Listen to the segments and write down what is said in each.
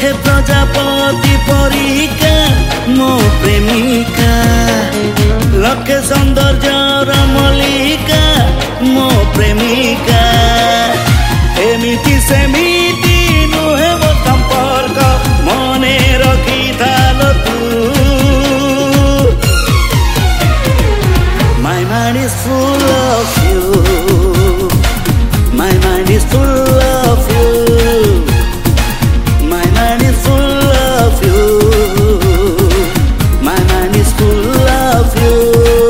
लक्षे प्रजापति परिका मो प्रेमिका लक्षे सौंदर्यर मल्लिका मो प्रेमिका एमिति सेमिति नुहे मो संपर्क मने रखी थाल तू My mind is full of you My mind is full of you My mind is full of you My mind is full of you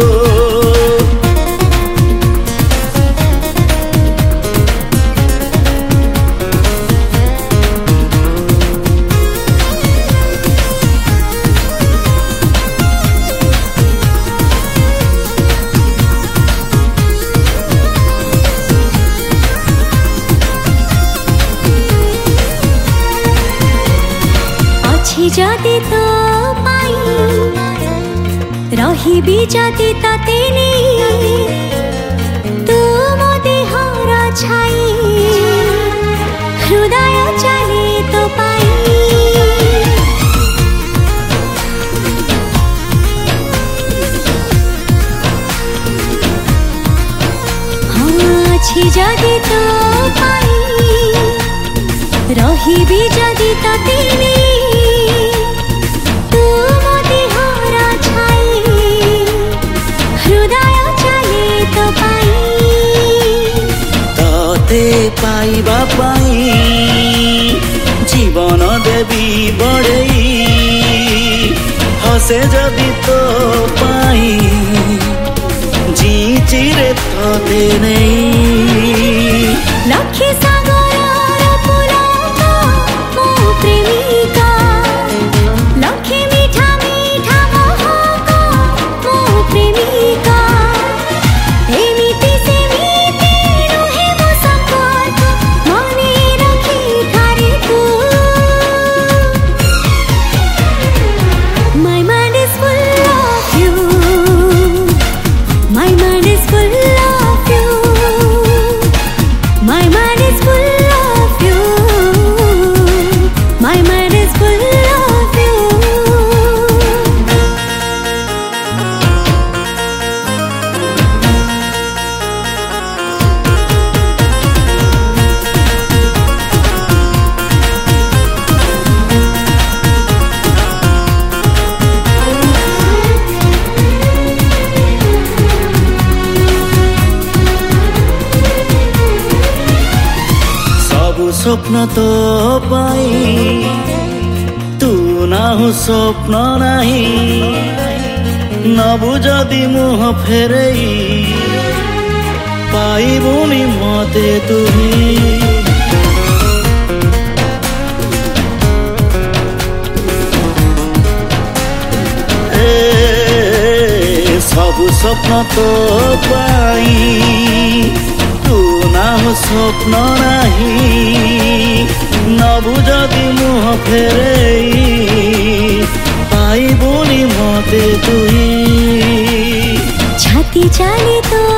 जदि तो पाई रही जदि तते तू मो देहर छाई हृदय चले तो पाई हाँ जदि तो पाई रही जदि तते पाइबा पाई जीवन देवी बड़ई हसे जदि तो पाई जी चिरे तो दे नहीं लक्ष्य सागर पुलक मो प्रेमिका लक्ष्य मीठा मीठा महक मो प्रेमिका स्वप्न तो पाई तू ना हो स्वप्न नहीं नबु जदि मुह फेरई पाइबुनी मते तुही सबु स्वप्न तो पाई तू ना हो स्वप्न नहीं नबु जदि मुह फेरई पाइबुनी मते तुही छाती जाने तो